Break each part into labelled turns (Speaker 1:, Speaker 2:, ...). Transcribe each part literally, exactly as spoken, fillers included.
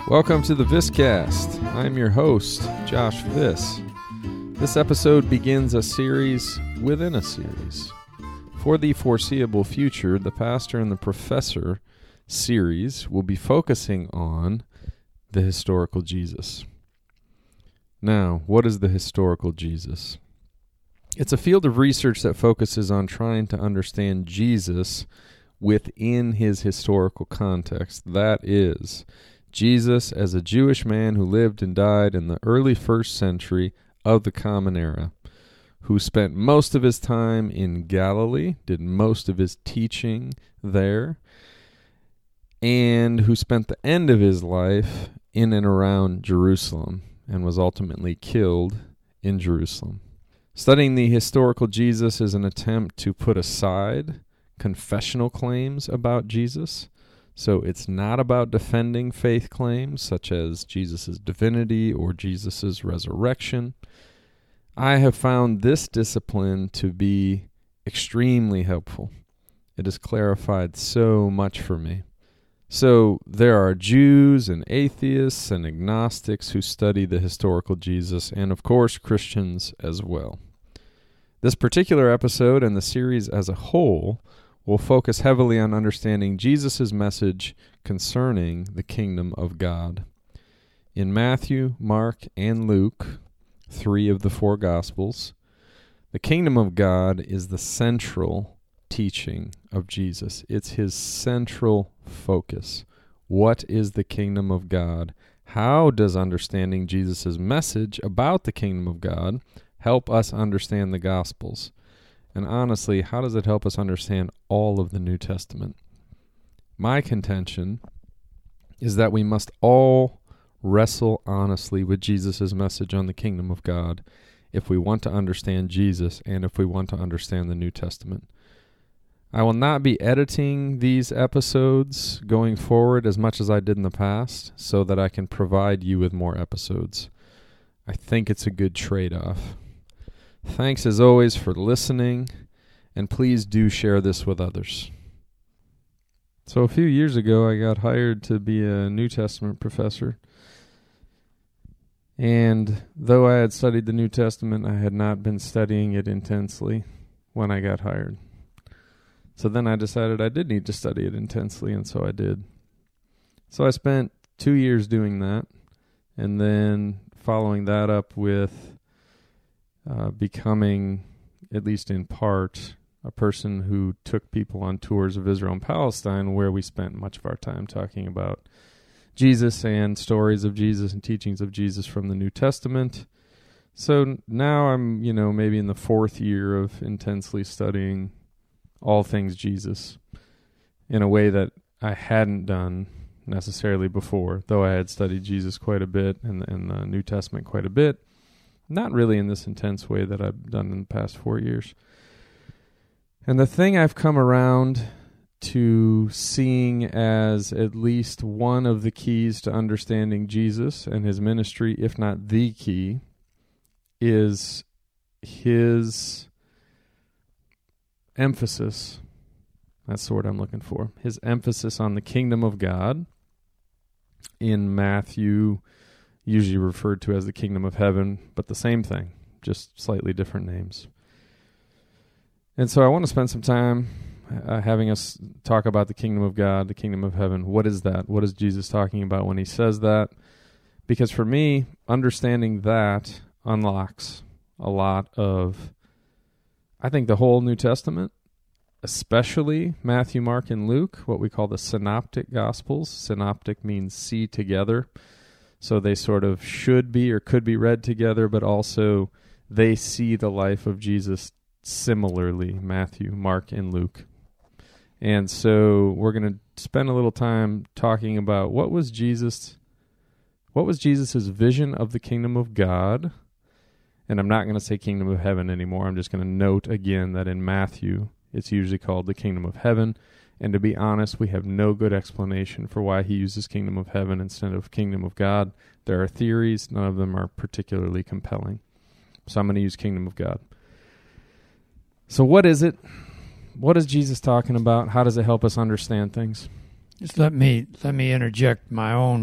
Speaker 1: Welcome to the Viscast. I'm your host, Josh Viss. This episode begins a series within a series. For the foreseeable future, the Pastor and the Professor series will be focusing on the historical Jesus. Now, what is the historical Jesus? It's a field of research that focuses on trying to understand Jesus within his historical context. That is, Jesus as a Jewish man who lived and died in the early first century of the Common Era, who spent most of his time in Galilee, did most of his teaching there, and who spent the end of his life in and around Jerusalem and was ultimately killed in Jerusalem. Studying the historical Jesus is an attempt to put aside confessional claims about Jesus. So it's not about defending faith claims such as Jesus' divinity or Jesus' resurrection. I have found this discipline to be extremely helpful. It has clarified so much for me. So there are Jews and atheists and agnostics who study the historical Jesus, and of course Christians as well. This particular episode and the series as a whole will focus heavily on understanding Jesus' message concerning the kingdom of God. In Matthew, Mark, and Luke, three of the four Gospels, the kingdom of God is the central teaching of Jesus. It's his central focus. What is the kingdom of God? How does understanding Jesus' message about the kingdom of God help us understand the Gospels? And honestly, how does it help us understand all of the New Testament? My contention is that we must all wrestle honestly with Jesus' message on the kingdom of God if we want to understand Jesus and if we want to understand the New Testament. I will not be editing these episodes going forward as much as I did in the past so that I can provide you with more episodes. I think it's a good trade-off. Thanks as always for listening, and please do share this with others. So a few years ago, I got hired to be a New Testament professor. And though I had studied the New Testament, I had not been studying it intensely when I got hired. So then I decided I did need to study it intensely, and so I did. So I spent two years doing that, and then following that up with Uh, becoming, at least in part, a person who took people on tours of Israel and Palestine, where we spent much of our time talking about Jesus and stories of Jesus and teachings of Jesus from the New Testament. So now I'm, you know, maybe in the fourth year of intensely studying all things Jesus in a way that I hadn't done necessarily before, though I had studied Jesus quite a bit and, and the New Testament quite a bit. Not really in this intense way that I've done in the past four years. And the thing I've come around to seeing as at least one of the keys to understanding Jesus and his ministry, if not the key, is his emphasis. That's the word I'm looking for. His emphasis on the kingdom of God in Matthew, usually referred to as the kingdom of heaven, but the same thing, just slightly different names. And so I want to spend some time uh, having us talk about the kingdom of God, the kingdom of heaven. What is that? What is Jesus talking about when he says that? Because for me, understanding that unlocks a lot of, I think, the whole New Testament, especially Matthew, Mark, and Luke, what we call the synoptic gospels. Synoptic means see together. So they sort of should be or could be read together, but also they see the life of Jesus similarly, Matthew, Mark, and Luke. And so we're going to spend a little time talking about what was Jesus, what was Jesus' vision of the kingdom of God. And I'm not going to say kingdom of heaven anymore. I'm just going to note again that in Matthew, it's usually called the kingdom of heaven. And to be honest, we have no good explanation for why he uses kingdom of heaven instead of kingdom of God. There are theories. None of them are particularly compelling. So I'm going to use kingdom of God. So what is it? What is Jesus talking about? How does it help us understand things?
Speaker 2: Just let me let me interject my own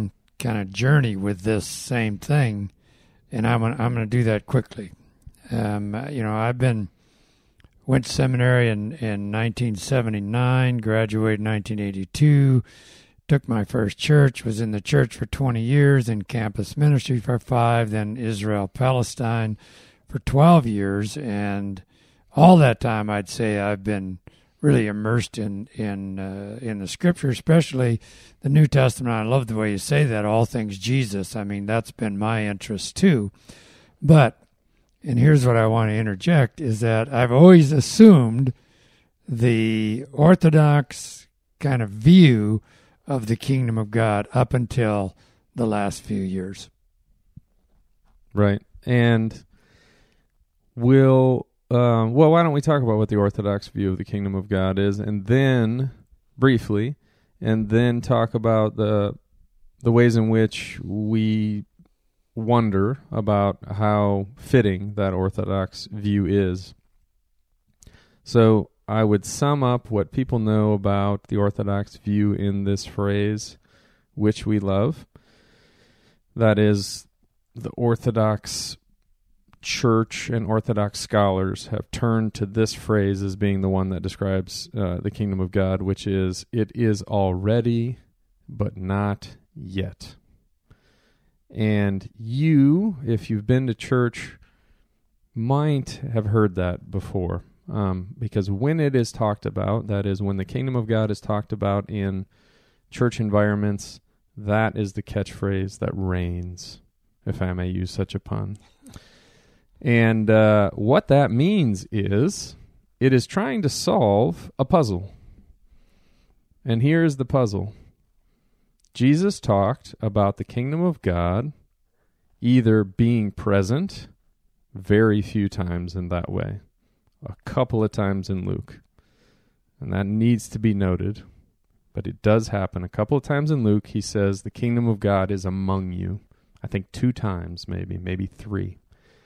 Speaker 2: kind of journey with this same thing, and I'm gonna, I'm going to do that quickly. Um, you know, I've been went to seminary in, in nineteen seventy-nine, graduated in nineteen eighty-two, took my first church, was in the church for twenty years, in campus ministry for five, then Israel, Palestine for twelve years, and all that time I'd say I've been really immersed in in uh, in the Scripture, especially the New Testament. I love the way you say that, all things Jesus. I mean, that's been my interest too. But, and here's what I want to interject, is that I've always assumed the Orthodox kind of view of the kingdom of God up until the last few years.
Speaker 1: Right. And we'll... Um, well, why don't we talk about what the Orthodox view of the kingdom of God is, and then, briefly, and then talk about the the ways in which we wonder about how fitting that Orthodox view is. So I would sum up what people know about the Orthodox view in this phrase, which we love. That is, the Orthodox Church and Orthodox scholars have turned to this phrase as being the one that describes uh, the kingdom of God, which is, it is already, but not yet. And you, if you've been to church, might have heard that before. Um, because when it is talked about, that is, when the kingdom of God is talked about in church environments, that is the catchphrase that reigns, if I may use such a pun. And uh, what that means is it is trying to solve a puzzle. And here's the puzzle. Jesus talked about the kingdom of God either being present, very few times in that way, a couple of times in Luke. And that needs to be noted. But it does happen. A couple of times in Luke, he says the kingdom of God is among you. I think two times maybe, maybe three.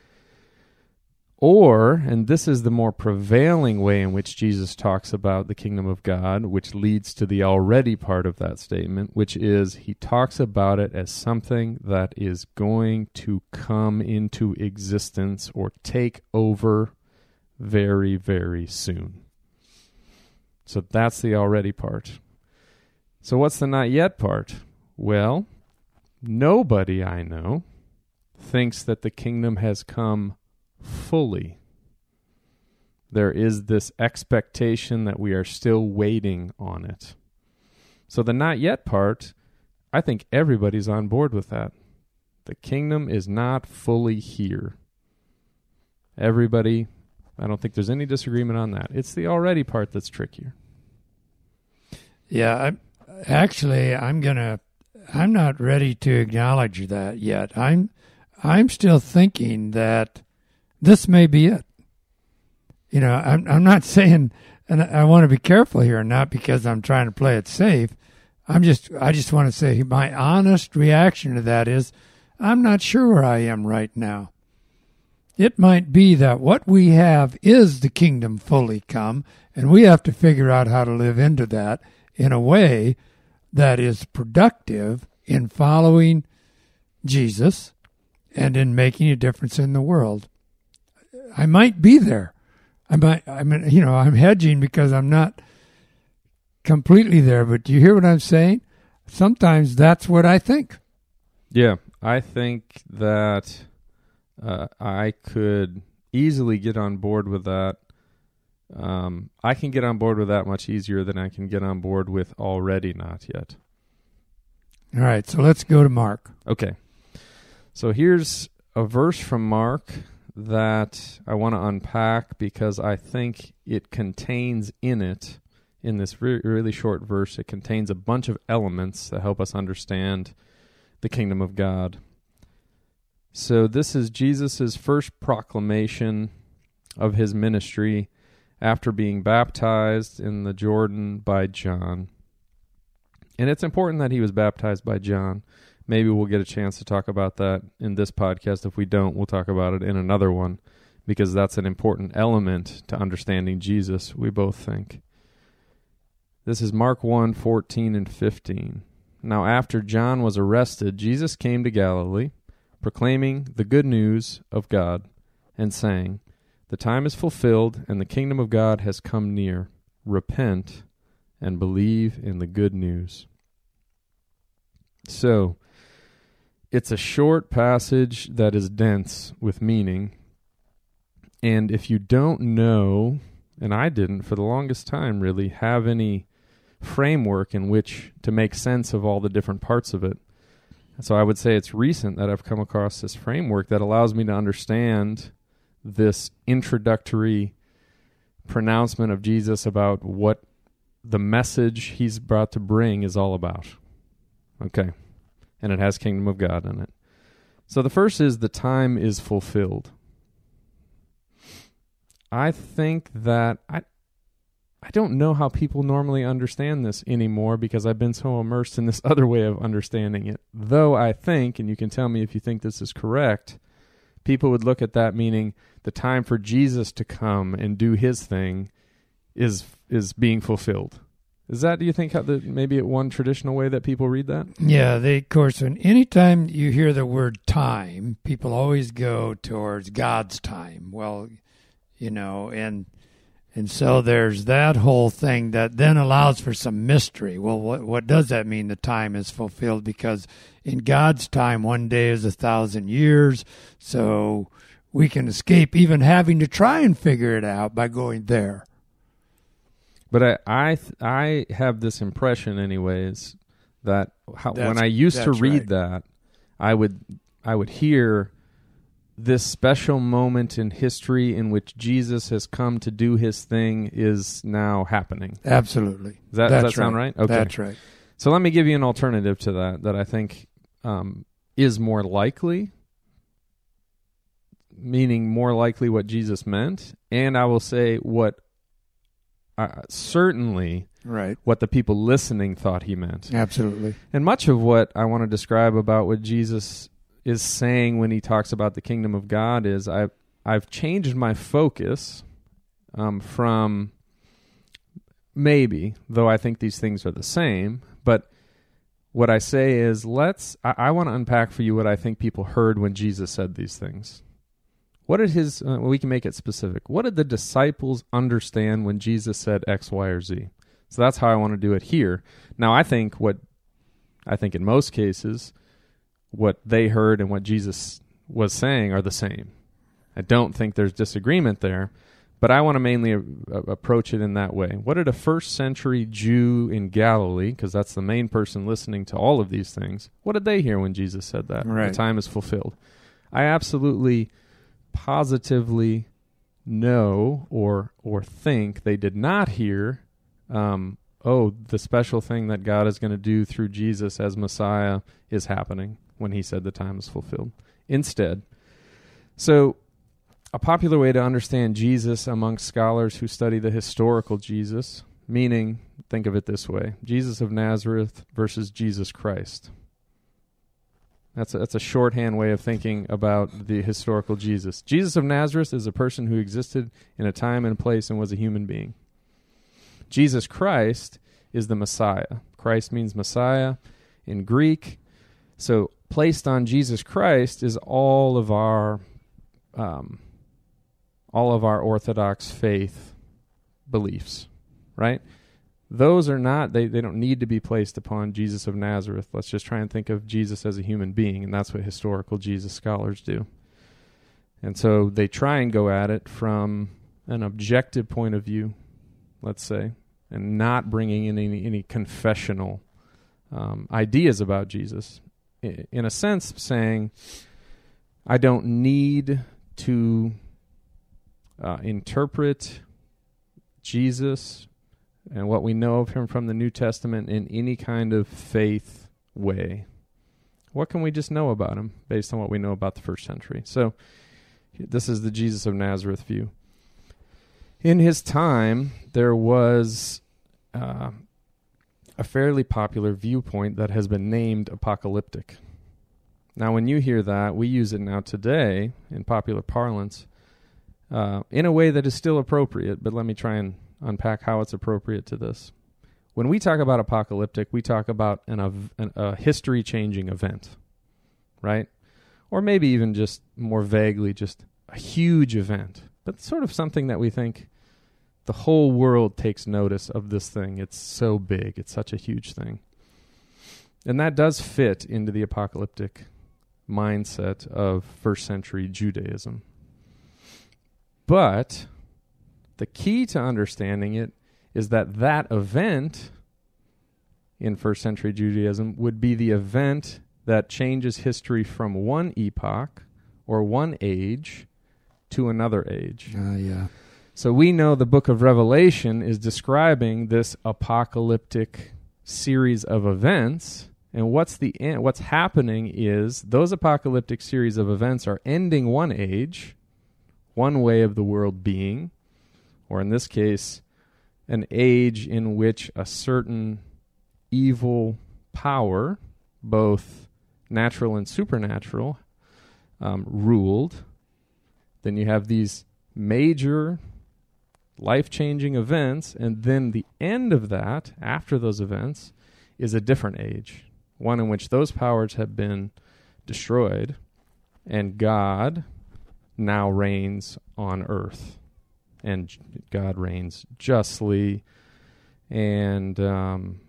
Speaker 1: Or, and this is the more prevailing way in which Jesus talks about the kingdom of God, which leads to the already part of that statement, which is he talks about it as something that is going to come into existence or take over very, very soon. So that's the already part. So what's the not yet part? Well, nobody I know thinks that the kingdom has come fully. There is this expectation that we are still waiting on it. So the not yet part, I think everybody's on board with that. The kingdom is not fully here. Everybody, I don't think there's any disagreement on that. It's the already part that's trickier.
Speaker 2: Yeah, I, actually, I'm gonna. I'm not ready to acknowledge that yet. I'm, I'm still thinking that this may be it. You know, I'm I'm not saying, and I want to be careful here, not because I'm trying to play it safe. I'm just, I just want to say my honest reaction to that is, I'm not sure where I am right now. It might be that what we have is the kingdom fully come, and we have to figure out how to live into that in a way that is productive in following Jesus and in making a difference in the world. I might be there. I might, I mean, you know, I'm hedging because I'm not completely there, but do you hear what I'm saying? Sometimes that's what I think.
Speaker 1: Yeah, I think that uh, I could easily get on board with that. Um, I can get on board with that much easier than I can get on board with already not yet.
Speaker 2: All right, so let's go to Mark.
Speaker 1: Okay. So here's a verse from Mark that I want to unpack because I think it contains in it, in this re- really short verse, it contains a bunch of elements that help us understand the kingdom of God. So this is Jesus' first proclamation of his ministry after being baptized in the Jordan by John. And it's important that he was baptized by John. Maybe we'll get a chance to talk about that in this podcast. If we don't, we'll talk about it in another one, because that's an important element to understanding Jesus, we both think. This is Mark one, fourteen and fifteen. Now after John was arrested, Jesus came to Galilee, proclaiming the good news of God, and saying, "The time is fulfilled, and the kingdom of God has come near. Repent and believe in the good news." So, it's a short passage that is dense with meaning. And if you don't know, and I didn't for the longest time really, have any framework in which to make sense of all the different parts of it. So I would say it's recent that I've come across this framework that allows me to understand this introductory pronouncement of Jesus about what the message he's brought to bring is all about. Okay. And it has kingdom of God in it. So the first is the time is fulfilled. I think that I I don't know how people normally understand this anymore because I've been so immersed in this other way of understanding it. Though I think, and you can tell me if you think this is correct, people would look at that meaning the time for Jesus to come and do his thing is is being fulfilled. Is that, do you think, how the, maybe one traditional way that people read that?
Speaker 2: Yeah, they, of course, when anytime you hear the word time, people always go towards God's time. Well, you know, and and so there's that whole thing that then allows for some mystery. Well, what what does that mean, the time is fulfilled? Because in God's time, one day is a thousand years, so we can escape even having to try and figure it out by going there.
Speaker 1: But I I, I have this impression, anyways, that how,
Speaker 2: That's-
Speaker 1: when I used to
Speaker 2: that's
Speaker 1: read
Speaker 2: right.
Speaker 1: that, I would I would hear this special moment in history in which Jesus has come to do his thing is now happening.
Speaker 2: Absolutely.
Speaker 1: Does that,
Speaker 2: That's
Speaker 1: does that sound right? Okay.
Speaker 2: That's right.
Speaker 1: So let me give you an alternative to that that I think um, is more likely, meaning more likely what Jesus meant, and I will say what uh, certainly
Speaker 2: Right.
Speaker 1: what the people listening thought he meant.
Speaker 2: Absolutely.
Speaker 1: And much of what I want to describe about what Jesus is saying when he talks about the kingdom of God is I've, I've changed my focus um, from maybe, though I think these things are the same, but what I say is let's, I, I want to unpack for you what I think people heard when Jesus said these things. What did his, uh, well, we can make it specific. What did the disciples understand when Jesus said X, Y, or Z? So that's how I want to do it here. Now, I think what, I think in most cases, what they heard and what Jesus was saying are the same. I don't think there's disagreement there, but I want to mainly a, a, approach it in that way. What did a first century Jew in Galilee, because that's the main person listening to all of these things, what did they hear when Jesus said that?
Speaker 2: Right.
Speaker 1: The time is fulfilled. I absolutely, positively know or or think they did not hear um, oh, the special thing that God is going to do through Jesus as Messiah is happening when he said the time is fulfilled. Instead, so a popular way to understand Jesus amongst scholars who study the historical Jesus, meaning, think of it this way, Jesus of Nazareth versus Jesus Christ. That's a, that's a shorthand way of thinking about the historical Jesus. Jesus of Nazareth is a person who existed in a time and a place and was a human being. Jesus Christ is the Messiah. Christ means Messiah in Greek. So placed on Jesus Christ is all of our um, all of our Orthodox faith beliefs, right? Those are not, they, they don't need to be placed upon Jesus of Nazareth. Let's just try and think of Jesus as a human being, and that's what historical Jesus scholars do. And so they try and go at it from an objective point of view, let's say, and not bringing in any, any confessional um, ideas about Jesus. In a sense, saying, I don't need to uh, interpret Jesus and what we know of him from the New Testament in any kind of faith way. What can we just know about him based on what we know about the first century? So this is the Jesus of Nazareth view. In his time, there was uh, a fairly popular viewpoint that has been named apocalyptic. Now, when you hear that, we use it now today in popular parlance uh, in a way that is still appropriate, but let me try and unpack how it's appropriate to this. when we talk about apocalyptic, we talk about an, an, a history-changing event, right? Or maybe even just more vaguely, just a huge event, but sort of something that we think the whole world takes notice of this thing. It's so big. It's such a huge thing. And that does fit into the apocalyptic mindset of first century Judaism. But the key to understanding it is that that event in first century Judaism would be the event that changes history from one epoch or one age to another age.
Speaker 2: Uh, yeah.
Speaker 1: So we know the book of Revelation is describing this apocalyptic series of events, and what's the en- what's happening is those apocalyptic series of events are ending one age, one way of the world being, or in this case, an age in which a certain evil power, both natural and supernatural, um, ruled. Then you have these major life-changing events, and then the end of that, after those events, is a different age, one in which those powers have been destroyed, and God now reigns on earth, and God reigns justly and um,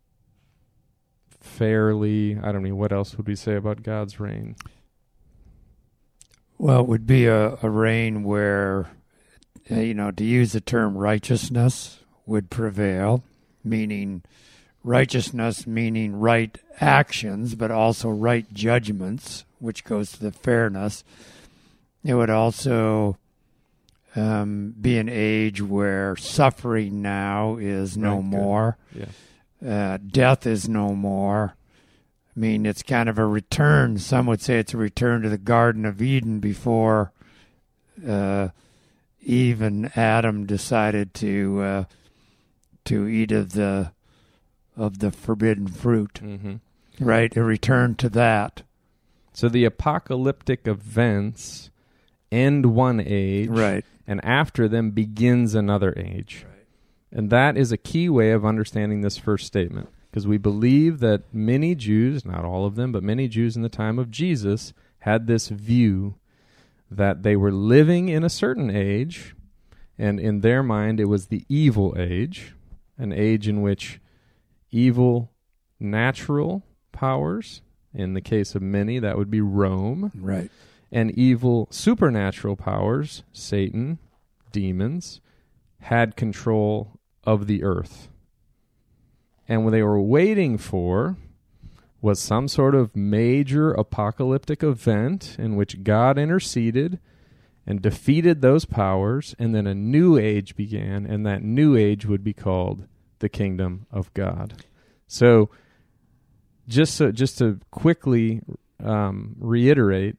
Speaker 1: fairly. I don't know, what else would we say about God's reign?
Speaker 2: Well, it would be a, a reign where, you know, to use the term righteousness would prevail, meaning righteousness, meaning right actions, but also right judgments, which goes to the fairness. It would also um, be an age where suffering now is no
Speaker 1: Right,
Speaker 2: more.
Speaker 1: Yeah.
Speaker 2: Uh, death is no more. I mean, it's kind of a return. Some would say it's a return to the Garden of Eden before uh, Eve and Adam decided to uh, to eat of the of the forbidden fruit.
Speaker 1: Mm-hmm.
Speaker 2: Right, a return to that.
Speaker 1: So the apocalyptic events end one age,
Speaker 2: Right.
Speaker 1: and after them begins another age.
Speaker 2: Right.
Speaker 1: And that is a key way of understanding this first statement, because we believe that many Jews, not all of them, but many Jews in the time of Jesus had this view that they were living in a certain age, and in their mind it was the evil age, an age in which evil natural powers, in the case of many, that would be Rome,
Speaker 2: Right.
Speaker 1: and evil supernatural powers, Satan, demons, had control of the earth. And what they were waiting for was some sort of major apocalyptic event in which God interceded and defeated those powers, and then a new age began, and that new age would be called the kingdom of God. So just so, just to quickly um, reiterate,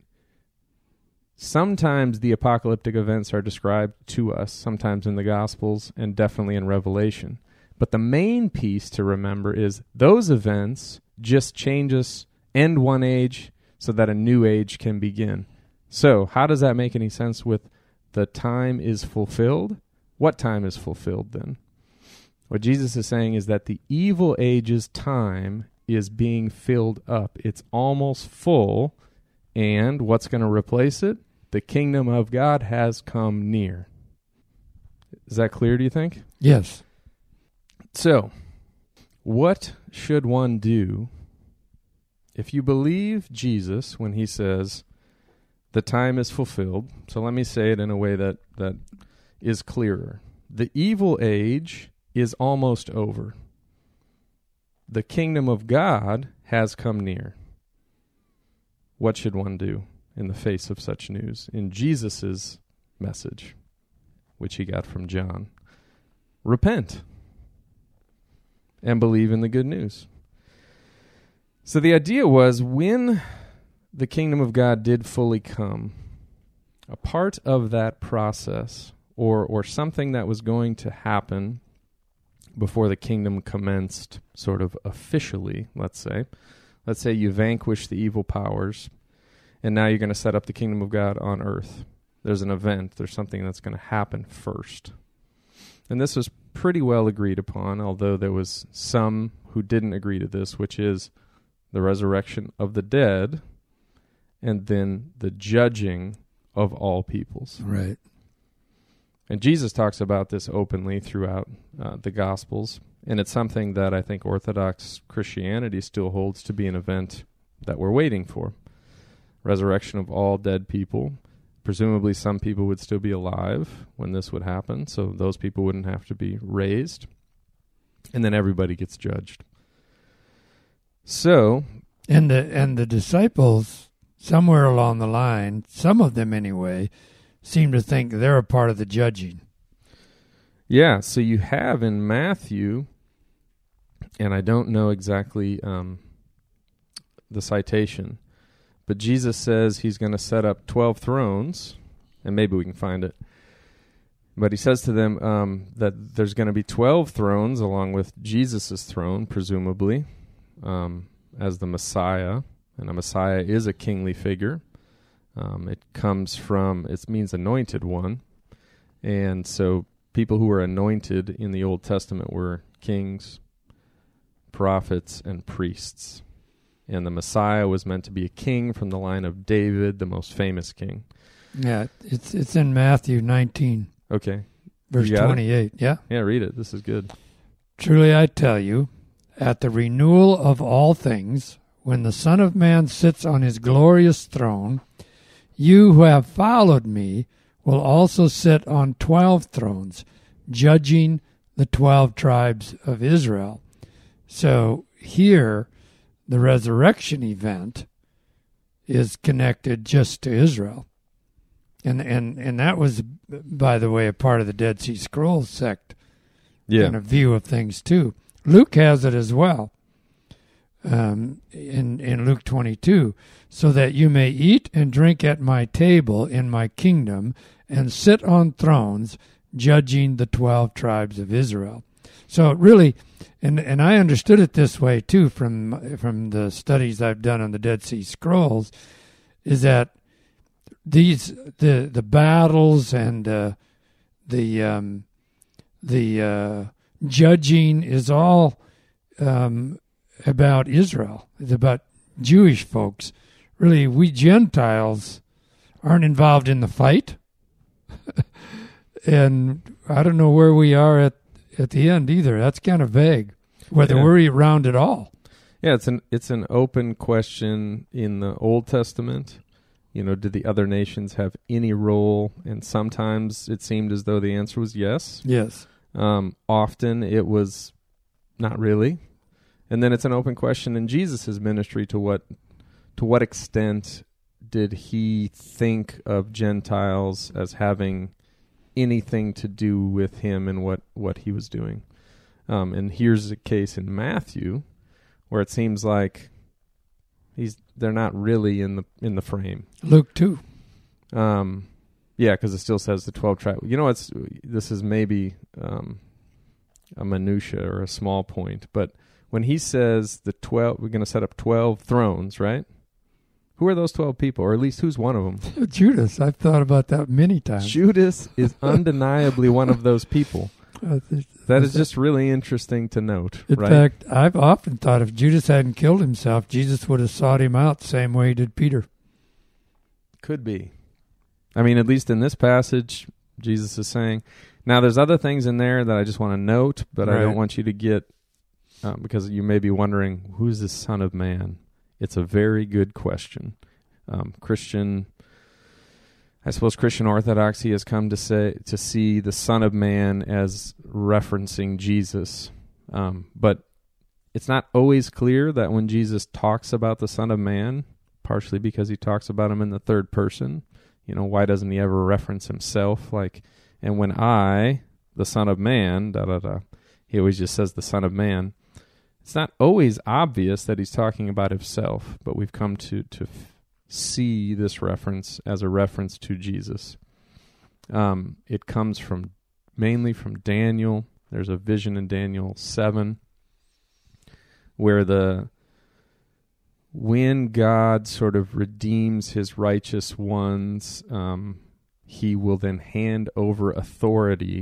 Speaker 1: sometimes the apocalyptic events are described to us, sometimes in the Gospels and definitely in Revelation. But the main piece to remember is those events just change us, end one age so that a new age can begin. So how does that make any sense with the time is fulfilled? What time is fulfilled then? What Jesus is saying is that the evil age's time is being filled up. It's almost full, and what's going to replace it? The kingdom of God has come near. Is that clear, do you think?
Speaker 2: Yes.
Speaker 1: So, what should one do if you believe Jesus when he says the time is fulfilled? So let me say it in a way that, that is clearer. The evil age is almost over. The kingdom of God has come near. What should one do in the face of such news? In Jesus' message, which he got from John, repent and believe in the good news. So the idea was, when the kingdom of God did fully come, a part of that process, or or something that was going to happen before the kingdom commenced sort of officially, let's say. Let's say you vanquish the evil powers, and now you're going to set up the kingdom of God on earth. There's an event. There's something that's going to happen first. and this was pretty well agreed upon, although there was some who didn't agree to this, which is the resurrection of the dead and then the judging of all peoples.
Speaker 2: Right.
Speaker 1: And Jesus talks about this openly throughout uh, the Gospels, and it's something that I think Orthodox Christianity still holds to be an event that we're waiting for. Resurrection of all dead people. Presumably some people would still be alive when this would happen, so those people wouldn't have to be raised. And then everybody gets judged. So,
Speaker 2: and the and the disciples, somewhere along the line, some of them anyway, seem to think they're a part of the judging.
Speaker 1: Yeah, so you have in Matthew, and I don't know exactly um, the citation, but Jesus says he's going to set up twelve thrones, and maybe we can find it. But he says to them um, that there's going to be twelve thrones along with Jesus' throne, presumably, um, as the Messiah. And a Messiah is a kingly figure. Um, it comes from, it means anointed one. And so people who were anointed in the Old Testament were kings, prophets, and priests. And the Messiah was meant to be a king from the line of David, the most famous king.
Speaker 2: Yeah, it's it's in Matthew nineteen.
Speaker 1: Okay.
Speaker 2: Verse twenty-eight,
Speaker 1: it?
Speaker 2: yeah?
Speaker 1: Yeah, read it. This is good.
Speaker 2: Truly I tell you, at the renewal of all things, when the Son of Man sits on his glorious throne, you who have followed me will also sit on twelve thrones, judging the twelve tribes of Israel. So here, the resurrection event is connected just to Israel. And and and that was, by the way, a part of the Dead Sea Scrolls sect
Speaker 1: yeah.
Speaker 2: kind of view of things too. Luke has it as well um, in, in Luke twenty-two, so that you may eat and drink at my table in my kingdom and sit on thrones judging the twelve tribes of Israel. So it really, and and I understood it this way too from from the studies I've done on the Dead Sea Scrolls, is that these the the battles and uh, the um, the uh, judging is all um, about Israel. It's about Jewish folks. Really, we Gentiles aren't involved in the fight, and I don't know where we are at, at the end either. That's kind of vague, whether
Speaker 1: yeah.
Speaker 2: we're around at all.
Speaker 1: Yeah, it's an it's an open question in the Old Testament. You know, did the other nations have any role? And sometimes it seemed as though the answer was yes.
Speaker 2: Yes.
Speaker 1: Um, often it was not really. And then it's an open question in Jesus' ministry to what to what extent did he think of Gentiles as having anything to do with him and what, what he was doing. Um, and here's a case in Matthew where it seems like he's they're not really in the in the frame.
Speaker 2: Luke two.
Speaker 1: Um, yeah, because it still says the twelve tribes. You know, it's this is maybe um, a minutia or a small point, but when he says the twelve, we're going to set up twelve thrones, right? Who are those twelve people, or at least who's one of them?
Speaker 2: Judas. I've thought about that many times.
Speaker 1: Judas is undeniably one of those people.
Speaker 2: Uh,
Speaker 1: That is just really interesting to note.
Speaker 2: In
Speaker 1: right?
Speaker 2: fact, I've often thought if Judas hadn't killed himself, Jesus would have sought him out the same way he did Peter.
Speaker 1: Could be. I mean, at least in this passage, Jesus is saying. Now, there's other things in there that I just want to note, but
Speaker 2: right.
Speaker 1: I don't want you to get, uh, because you may be wondering, who's the Son of Man? It's a very good question. Um, Christian, I suppose Christian orthodoxy has come to say to see the Son of Man as referencing Jesus. Um, but it's not always clear that when Jesus talks about the Son of Man, partially because he talks about him in the third person, you know, why doesn't he ever reference himself? Like, and when I, the Son of Man, da da da, he always just says the Son of Man. It's not always obvious that he's talking about himself, but we've come to to f- see this reference as a reference to Jesus. Um, it comes from mainly from Daniel. There's a vision in Daniel seven where the when God sort of redeems his righteous ones, um, he will then hand over authority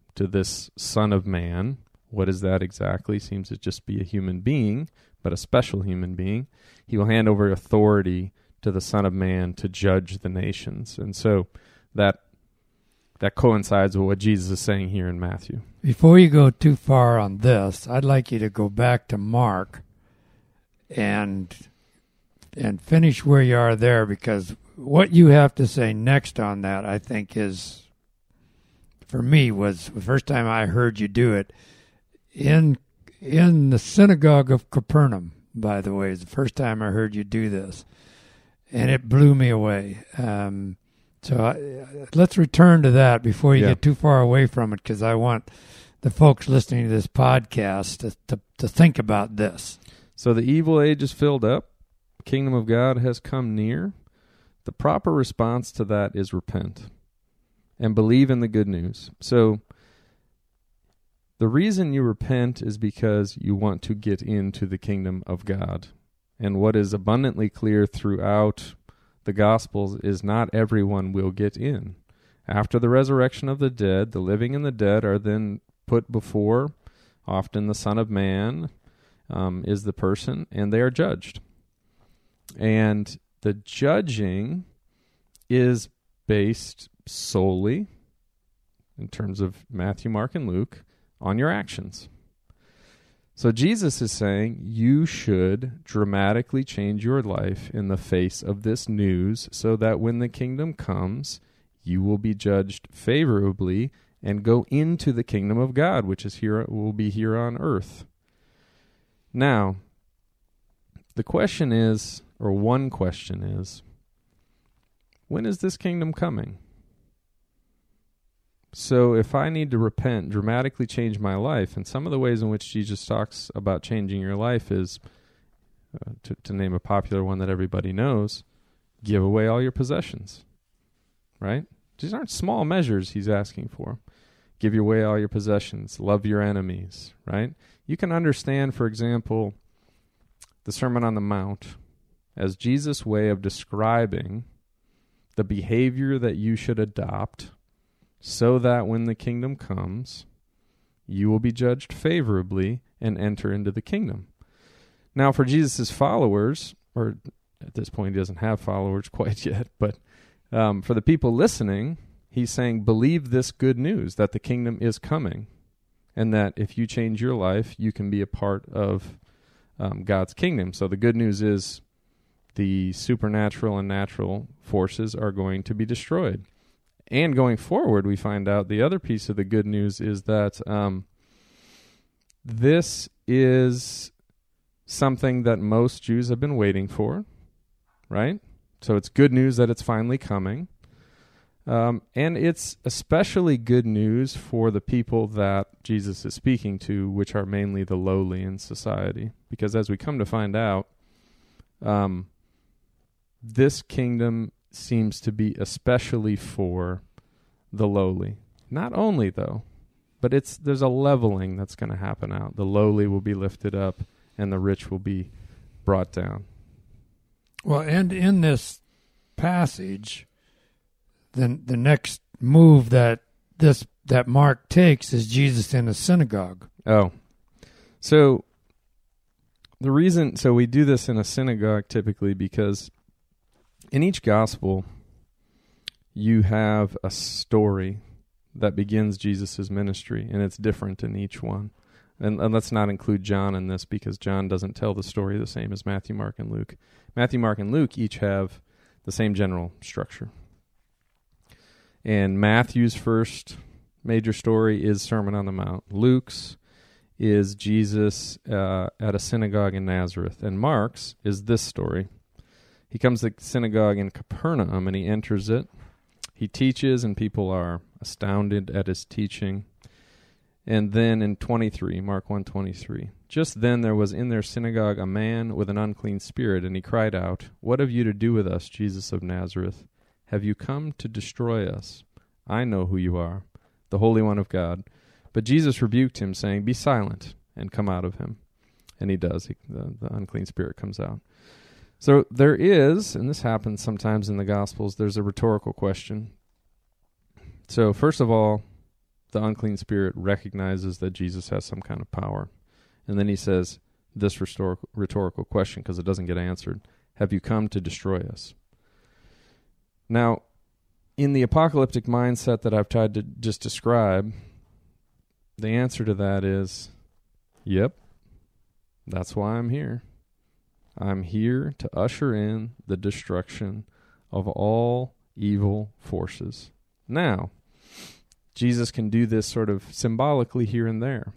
Speaker 1: to this Son of Man. What is that exactly? Seems to just be a human being, but a special human being. He will hand over authority to the Son of Man to judge the nations. And so that that coincides with what Jesus is saying here in Matthew.
Speaker 2: Before you go too far on this, I'd like you to go back to Mark and and finish where you are there, because what you have to say next on that, I think, is, for me, was the first time I heard you do it in in the synagogue of Capernaum, by the way, is the first time I heard you do this. And it blew me away. Um, so I, let's return to that before you
Speaker 1: yeah.
Speaker 2: get too far away from it, because I want the folks listening to this podcast to, to, to think about this.
Speaker 1: So the evil age is filled up. Kingdom of God has come near. The proper response to that is repent and believe in the good news. So the reason you repent is because you want to get into the kingdom of God. And what is abundantly clear throughout the Gospels is not everyone will get in. After the resurrection of the dead, the living and the dead are then put before, often the Son of Man um, is the person, and they are judged. And the judging is based solely, in terms of Matthew, Mark, and Luke, on your actions. So Jesus is saying you should dramatically change your life in the face of this news so that when the kingdom comes, you will be judged favorably and go into the kingdom of God, which is here will be here on earth. Now, the question is, or one question is, when is this kingdom coming? So if I need to repent, dramatically change my life, and some of the ways in which Jesus talks about changing your life is, uh, to, to name a popular one that everybody knows, give away all your possessions, right? These aren't small measures he's asking for. Give away all your possessions. Love your enemies, right? You can understand, for example, the Sermon on the Mount as Jesus' way of describing the behavior that you should adopt so that when the kingdom comes, you will be judged favorably and enter into the kingdom. Now, for Jesus' followers, or at this point he doesn't have followers quite yet, but um, for the people listening, he's saying, believe this good news that the kingdom is coming, and that if you change your life, you can be a part of um, God's kingdom. So the good news is the supernatural and natural forces are going to be destroyed. And going forward, we find out the other piece of the good news is that um, this is something that most Jews have been waiting for, right? So it's good news that it's finally coming. Um, and it's especially good news for the people that Jesus is speaking to, which are mainly the lowly in society. Because as we come to find out, um, this kingdom seems to be especially for the lowly. Not only, though, but it's there's a leveling that's going to happen out. The lowly will be lifted up, and the rich will be brought down.
Speaker 2: Well, and in this passage, the the next move that this that Mark takes is Jesus in a synagogue.
Speaker 1: Oh, so the reason so we do this in a synagogue typically because in each gospel, you have a story that begins Jesus' ministry, and it's different in each one. And, and let's not include John in this because John doesn't tell the story the same as Matthew, Mark, and Luke. Matthew, Mark, and Luke each have the same general structure. And Matthew's first major story is Sermon on the Mount. Luke's is Jesus uh, at a synagogue in Nazareth. And Mark's is this story. He comes to the synagogue in Capernaum, and he enters it. He teaches, and people are astounded at his teaching. And then in twenty-three, Mark one twenty-three, just then there was in their synagogue a man with an unclean spirit, and he cried out, "What have you to do with us, Jesus of Nazareth? Have you come to destroy us? I know who you are, the Holy One of God." But Jesus rebuked him, saying, "Be silent, and come out of him." And he does. He, the, the unclean spirit comes out. So there is, and this happens sometimes in the Gospels, there's a rhetorical question. So first of all, the unclean spirit recognizes that Jesus has some kind of power. And then he says this rhetorical, rhetorical question, because it doesn't get answered. Have you come to destroy us? Now, in the apocalyptic mindset that I've tried to just describe, the answer to that is, yep, that's why I'm here. I'm here to usher in the destruction of all evil forces. Now, Jesus can do this sort of symbolically here and there.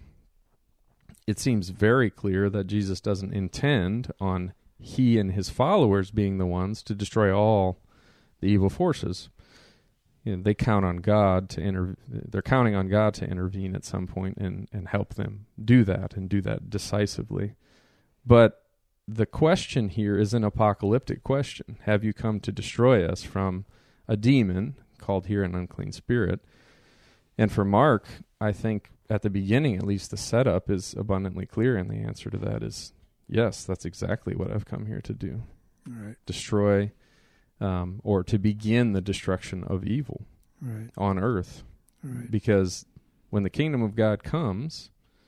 Speaker 1: It seems very clear that Jesus doesn't intend on he and his followers being the ones to destroy all the evil forces. You know, they count on God to inter- they're counting on God to intervene at some point and, and help them do that and do that decisively. But the question here is an apocalyptic question. Have you come to destroy us from a demon, called here an unclean spirit? And for Mark, I think at the beginning, at least, the setup is abundantly clear, and the answer to that is yes, that's exactly what I've come here to do.
Speaker 2: All right.
Speaker 1: Destroy, um, or to begin the destruction of evil
Speaker 2: right.
Speaker 1: on earth.
Speaker 2: Right.
Speaker 1: Because when the kingdom of God comes,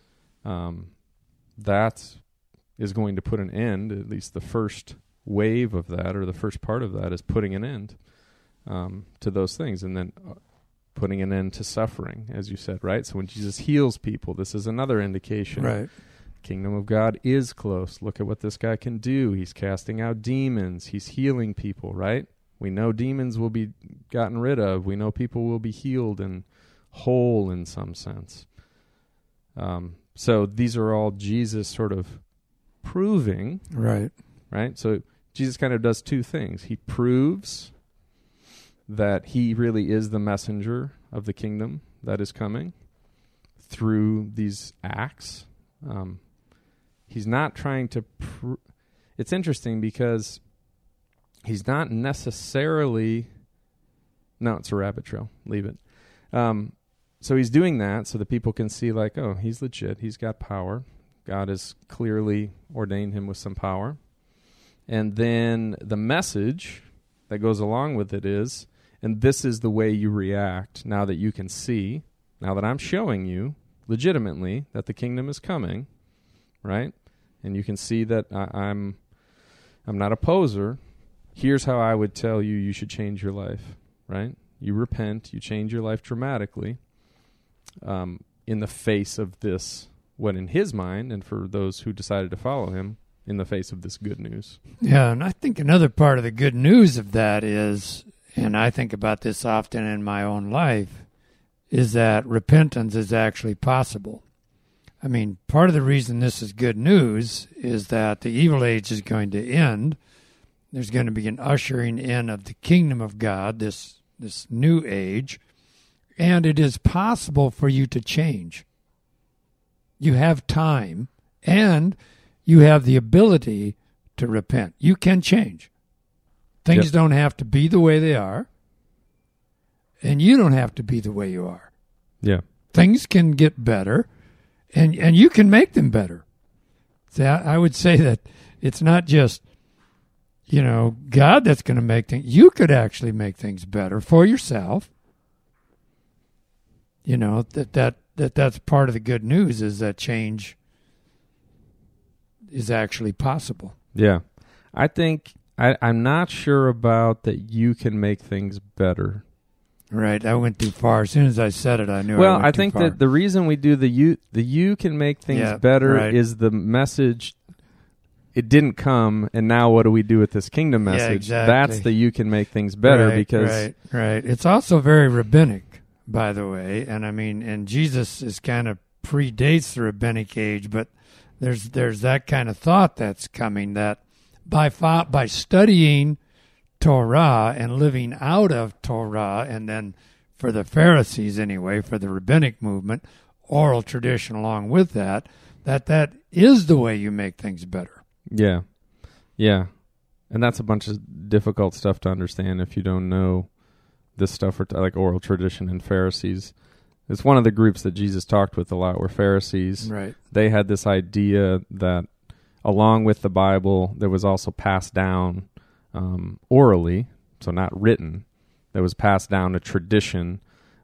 Speaker 1: um, that is going to put an end, at least the first wave of that, or the first part of that, is putting an end um, to those things, and then uh, putting an end to suffering, as you said, right? So when Jesus heals people, this is another indication.
Speaker 2: Right.
Speaker 1: Kingdom of God is close. Look at what this guy can do. He's casting out demons. He's healing people, right? We know demons will be gotten rid of. We know people will be healed and whole in some sense. Um, so these are all Jesus sort of proving.
Speaker 2: Right.
Speaker 1: Right? So Jesus kind of does two things. He proves that he really is the messenger of the kingdom that is coming through these acts. Um, he's not trying to... Pr- it's interesting because he's not necessarily... No, it's a rabbit trail. Leave it. Um, so he's doing that so that people can see, like, oh, he's legit. He's got power. God has clearly ordained him with some power. And then the message that goes along with it is, and this is the way you react now that you can see, now that I'm showing you legitimately that the kingdom is coming, right? And you can see that I, I'm I'm not a poser. Here's how I would tell you you should change your life, right? You repent, you change your life dramatically um, in the face of this, what in his mind, and for those who decided to follow him, in the face of this good news.
Speaker 2: Yeah, and I think another part of the good news of that is, and I think about this often in my own life, is that repentance is actually possible. I mean, part of the reason this is good news is that the evil age is going to end. There's going to be an ushering in of the kingdom of God, this this new age, and it is possible for you to change. You have time, and you have the ability to repent. You can change. Things yep. don't have to be the way they are, and you don't have to be the way you are.
Speaker 1: Yeah.
Speaker 2: Things can get better, and, and you can make them better. See, I, I would say that it's not just, you know, God that's going to make things. You could actually make things better for yourself. You know, that, that, that that's part of the good news is that change is actually possible.
Speaker 1: Yeah. I think, I, I'm not sure about that you can make things better.
Speaker 2: Right. I went too far. As soon as I said it, I knew
Speaker 1: well,
Speaker 2: I went
Speaker 1: I
Speaker 2: too
Speaker 1: think
Speaker 2: far.
Speaker 1: that the reason we do the you, the you can make things
Speaker 2: yeah,
Speaker 1: better
Speaker 2: right.
Speaker 1: is the message, it didn't come, and now what do we do with this kingdom message?
Speaker 2: Yeah, exactly.
Speaker 1: That's the you can make things better
Speaker 2: right,
Speaker 1: because...
Speaker 2: Right, right. It's also very rabbinic, by the way. And I mean, and Jesus is kind of predates the rabbinic age, but There's there's that kind of thought that's coming that by fa- by studying Torah and living out of Torah, and then for the Pharisees anyway, for the rabbinic movement, oral tradition along with that, that that is the way you make things better.
Speaker 1: Yeah, yeah, and that's a bunch of difficult stuff to understand if you don't know this stuff, or t- like oral tradition and Pharisees. It's one of the groups that Jesus talked with a lot were Pharisees.
Speaker 2: Right.
Speaker 1: They had this idea that along with the Bible, there was also passed down um, orally, so not written, that was passed down a tradition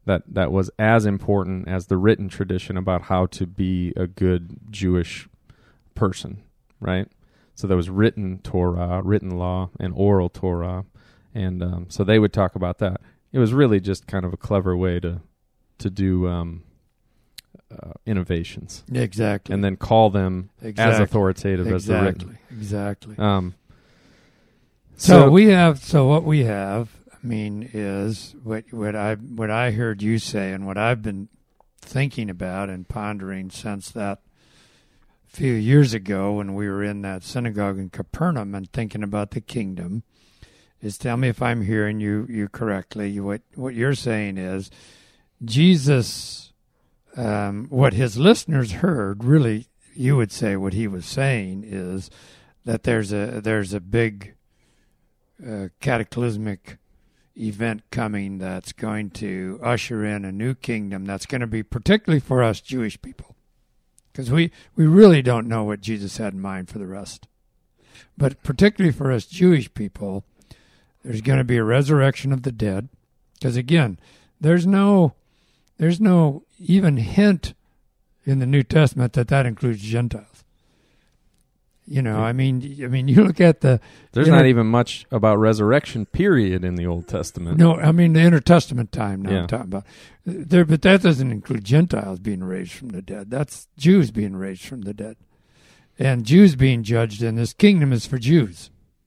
Speaker 1: that that was as important as the written tradition about how to be a good Jewish person, right? So there was written Torah, written law, and oral Torah, and um, so they would talk about that. It was really just kind of a clever way to to do um, uh, innovations,
Speaker 2: exactly,
Speaker 1: and then call them
Speaker 2: exactly.
Speaker 1: as authoritative
Speaker 2: exactly.
Speaker 1: as the written.
Speaker 2: Exactly.
Speaker 1: Um,
Speaker 2: so,
Speaker 1: so
Speaker 2: we have. So what we have, I mean, is what what I what I heard you say, and what I've been thinking about and pondering since that few years ago when we were in that synagogue in Capernaum and thinking about the kingdom. Is tell me if I'm hearing you you correctly. What what you're saying is Jesus, um, what his listeners heard, really, you would say what he was saying is that there's a there's a big uh, cataclysmic event coming that's going to usher in a new kingdom that's going to be particularly for us Jewish people, because we we really don't know what Jesus had in mind for the rest, but particularly for us Jewish people. There's going to be a resurrection of the dead, because again, there's no, there's no even hint in the New Testament that that includes Gentiles. You know, I mean, I mean, you look at the.
Speaker 1: There's
Speaker 2: inter-
Speaker 1: not even much about resurrection, period, in the Old Testament.
Speaker 2: No, I mean the intertestament time. Now
Speaker 1: yeah.
Speaker 2: I'm talking about there, but that doesn't include Gentiles being raised from the dead. That's Jews being raised from the dead, and Jews being judged. And this kingdom is for Jews.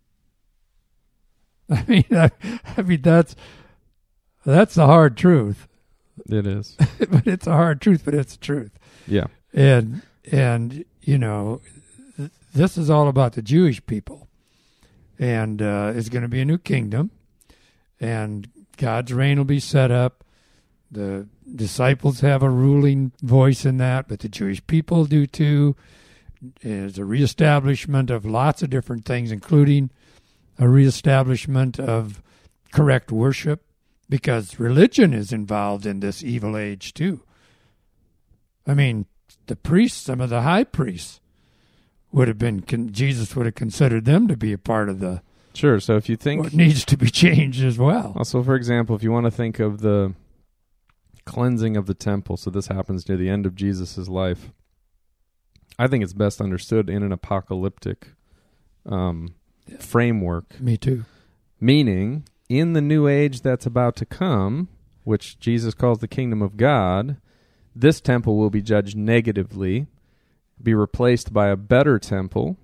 Speaker 2: I mean, I, I mean that's that's the hard truth.
Speaker 1: It is,
Speaker 2: but it's a hard truth, but it's the truth.
Speaker 1: Yeah,
Speaker 2: and and you know, th- this is all about the Jewish people, and uh, it's going to be a new kingdom, and God's reign will be set up. The disciples have a ruling voice in that, but the Jewish people do too. There's a reestablishment of lots of different things, including a reestablishment of correct worship, because religion is involved in this evil age too. I mean, the priests, some of the high priests, would have been, Jesus would have considered them to be a part of the
Speaker 1: sure. So if you think
Speaker 2: what needs to be changed as well.
Speaker 1: Also, for example, if you want to think of the cleansing of the temple, so this happens near the end of Jesus' life, I think it's best understood in an apocalyptic um Yeah. framework.
Speaker 2: Me too.
Speaker 1: Meaning, in the new age that's about to come, which Jesus calls the kingdom of God, this temple will be judged negatively, be replaced by a better temple,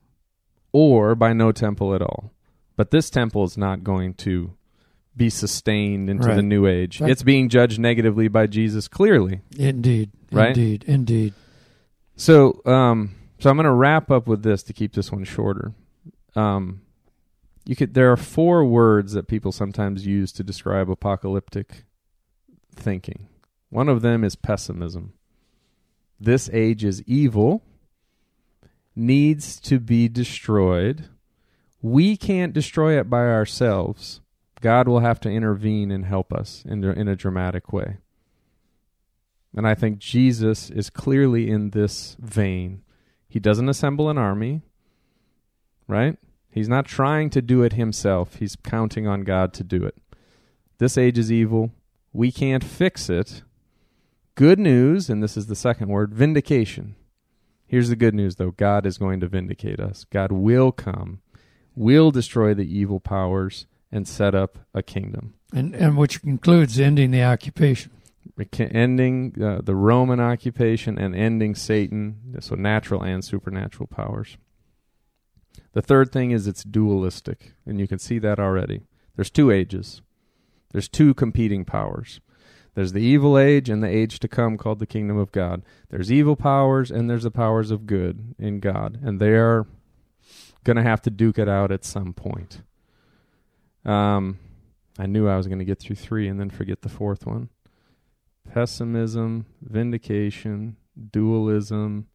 Speaker 1: or by no temple at all. But this temple is not going to be sustained into
Speaker 2: right.
Speaker 1: the new age.
Speaker 2: Right.
Speaker 1: It's being judged negatively by Jesus clearly.
Speaker 2: Indeed.
Speaker 1: Right?
Speaker 2: Indeed. Indeed.
Speaker 1: So, um, so I'm going to wrap up with this to keep this one shorter. Um, you could. There are four words that people sometimes use to describe apocalyptic thinking. One of them is pessimism. This age is evil, needs to be destroyed. We can't destroy it by ourselves. God will have to intervene and help us in, in a dramatic way. And I think Jesus is clearly in this vein. He doesn't assemble an army, right? He's not trying to do it himself. He's counting on God to do it. This age is evil. We can't fix it. Good news, and this is the second word, vindication. Here's the good news, though. God is going to vindicate us. God will come, will destroy the evil powers, and set up a kingdom.
Speaker 2: And and which includes ending the occupation.
Speaker 1: Ending uh, the Roman occupation and ending Satan, so natural and supernatural powers. The third thing is it's dualistic, and you can see that already. There's two ages. There's two competing powers. There's the evil age and the age to come called the kingdom of God. There's evil powers and there's the powers of good in God, and they are going to have to duke it out at some point. Um, I knew I was going to get through three and then forget the fourth one. Pessimism, vindication, dualism.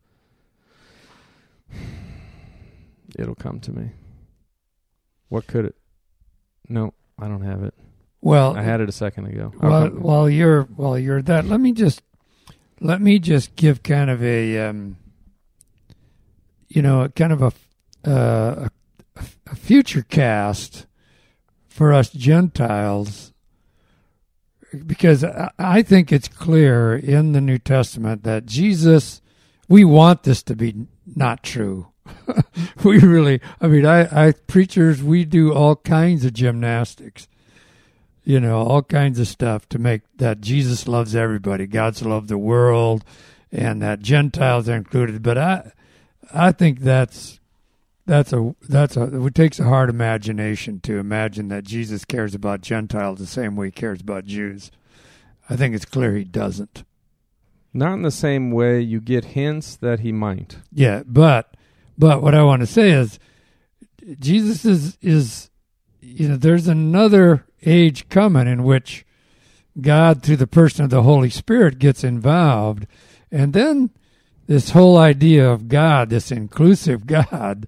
Speaker 1: It'll come to me. What could it? No, I don't have it.
Speaker 2: Well,
Speaker 1: I had it a second ago.
Speaker 2: Well,
Speaker 1: Okay.
Speaker 2: while you're while you're that, let me just let me just give kind of a um, you know, kind of a uh, a, a future cast for us Gentiles because I, I think it's clear in the New Testament that Jesus, we want this to be not true. We really, I mean, I, I preachers, we do all kinds of gymnastics, you know, all kinds of stuff to make that Jesus loves everybody. God's loved the world, and that Gentiles are included. But I, I think that's that's a that's a it takes a hard imagination to imagine that Jesus cares about Gentiles the same way he cares about Jews. I think it's clear he doesn't.
Speaker 1: Not in the same way. You get hints that he might.
Speaker 2: Yeah, but but what I want to say is, Jesus is is you know, there's another age coming in which God, through the person of the Holy Spirit, gets involved, and then this whole idea of God, this inclusive God,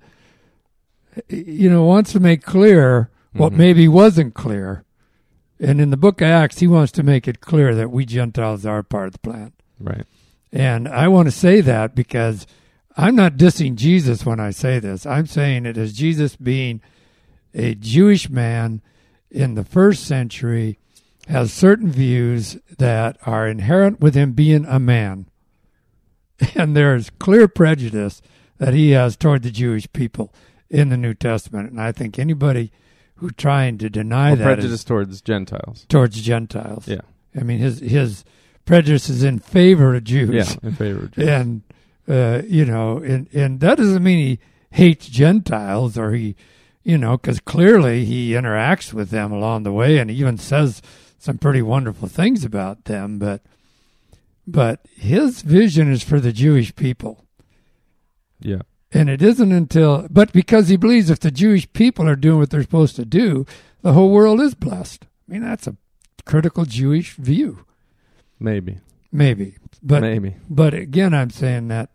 Speaker 2: you know, wants to make clear what mm-hmm. maybe wasn't clear. And in the book of Acts, he wants to make it clear that we Gentiles are part of the plan.
Speaker 1: Right.
Speaker 2: And I want to say that because I'm not dissing Jesus when I say this. I'm saying it as Jesus being a Jewish man in the first century has certain views that are inherent with him being a man. And there's clear prejudice that he has toward the Jewish people in the New Testament. And I think anybody who's trying to deny
Speaker 1: well,
Speaker 2: that
Speaker 1: prejudice
Speaker 2: is
Speaker 1: towards Gentiles.
Speaker 2: Towards Gentiles.
Speaker 1: Yeah.
Speaker 2: I mean, his his prejudice is in favor of Jews.
Speaker 1: Yeah, in favor of Jews.
Speaker 2: And, uh, you know, and, and that doesn't mean he hates Gentiles or he, you know, because clearly he interacts with them along the way and even says some pretty wonderful things about them. But but his vision is for the Jewish people.
Speaker 1: Yeah.
Speaker 2: And it isn't until, but because he believes if the Jewish people are doing what they're supposed to do, the whole world is blessed. I mean, that's a critical Jewish view.
Speaker 1: Maybe.
Speaker 2: Maybe. But,
Speaker 1: Maybe.
Speaker 2: But again, I'm saying that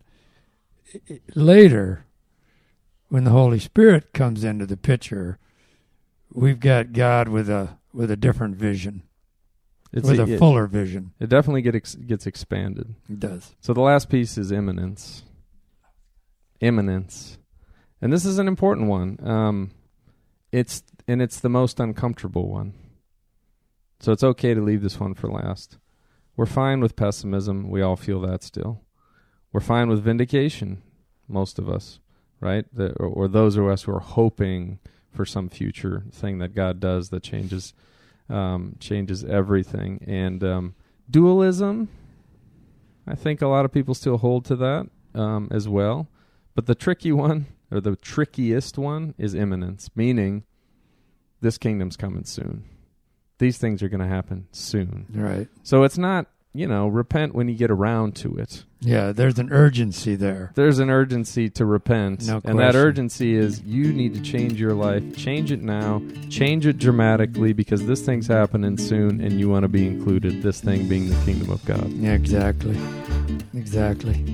Speaker 2: later, when the Holy Spirit comes into the picture, we've got God with a with a different vision,
Speaker 1: it's
Speaker 2: with a,
Speaker 1: a it,
Speaker 2: fuller vision.
Speaker 1: It definitely get ex- gets expanded.
Speaker 2: It does.
Speaker 1: So the last piece is imminence. Imminence. And this is an important one. Um, it's and it's the most uncomfortable one. So it's okay to leave this one for last. We're fine with pessimism. We all feel that still. We're fine with vindication, most of us, right? The, or, or those of us who are hoping for some future thing that God does that changes um, changes everything. And um, dualism, I think a lot of people still hold to that um, as well. But the tricky one, or the trickiest one, is imminence, meaning this kingdom's coming soon. These things are going to happen soon.
Speaker 2: Right.
Speaker 1: So it's not, you know, repent when you get around to it.
Speaker 2: Yeah, there's an urgency there.
Speaker 1: There's an urgency to repent.
Speaker 2: No
Speaker 1: and
Speaker 2: question.
Speaker 1: that urgency is you need to change your life. Change it now. Change it dramatically because this thing's happening soon and you want to be included, this thing being the kingdom of God.
Speaker 2: Yeah, exactly. Exactly.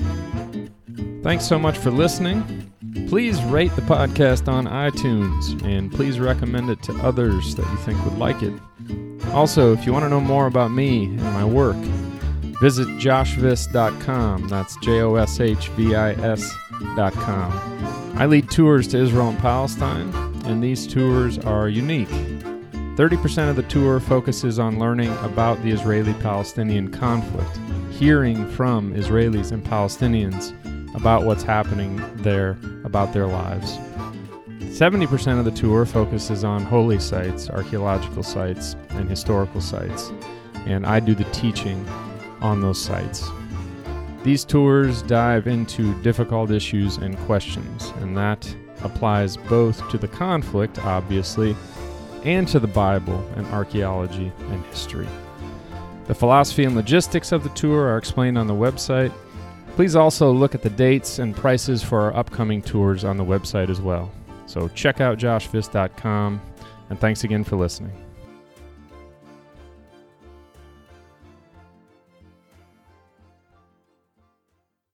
Speaker 1: Thanks so much for listening. Please rate the podcast on iTunes, and please recommend it to others that you think would like it. Also, if you want to know more about me and my work, visit josh vis dot com. That's J O S H V I S dot com. I lead tours to Israel and Palestine, and these tours are unique. thirty percent of the tour focuses on learning about the Israeli-Palestinian conflict, hearing from Israelis and Palestinians about what's happening there, about their lives. seventy percent of the tour focuses on holy sites, archaeological sites, and historical sites, and I do the teaching on those sites. These tours dive into difficult issues and questions, and that applies both to the conflict, obviously, and to the Bible and archaeology and history. The philosophy and logistics of the tour are explained on the website. Please also look at the dates and prices for our upcoming tours on the website as well. So check out josh vis dot com, and thanks again for listening.